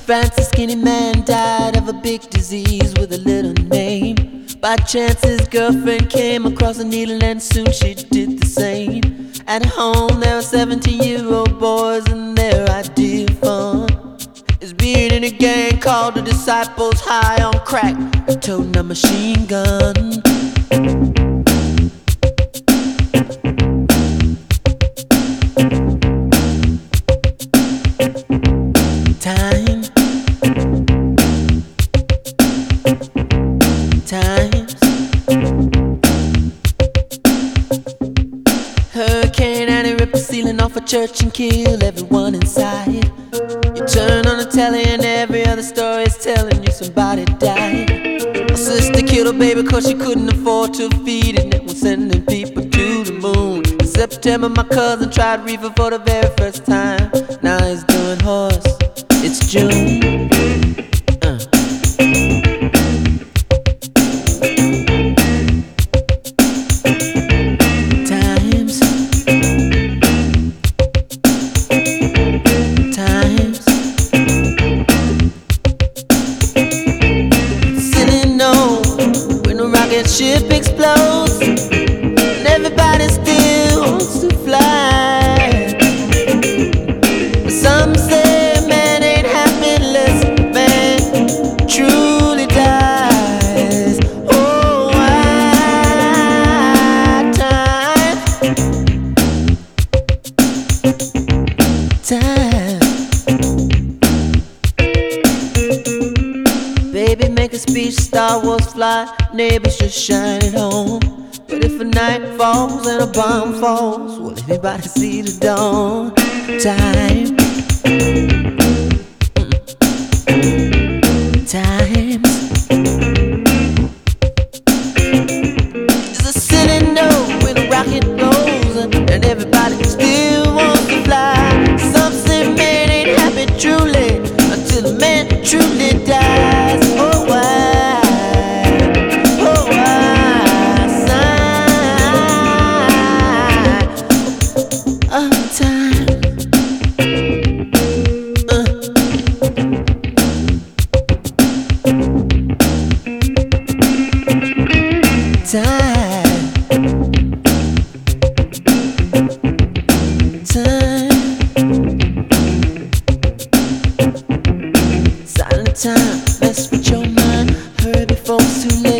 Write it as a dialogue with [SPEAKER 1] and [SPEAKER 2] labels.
[SPEAKER 1] Francis skinny man died of a big disease with a little name. By chance his girlfriend came across a needle and soon she did the same. At home there were 17-year-old boys and their idea of fun is being in a gang called the Disciples, high on crack, toting a machine gun. Times Hurricane Annie ripped the ceiling off a church and killed everyone inside. You turn on the telly and every other story is telling you somebody died. My sister killed her baby cause she couldn't afford to feed it, and was sending people to the moon. In September my cousin tried reefer for the very first time. Now he's doing horse. It's June. Ship explodes and everybody still wants to fly. But some say man ain't happy unless man truly dies. Oh, time. Baby, make a speech, Star Wars fly, neighbors just shine it home. But if a night falls and a bomb falls, will anybody see the dawn? Time. Times. There's a city note when a rocket goes and everybody still wants to fly. Some say man ain't happy truly until a man truly dies. Oh, why? Oh, why? Sign of time. Silent time, mess with your mind. Hurry before it's too late.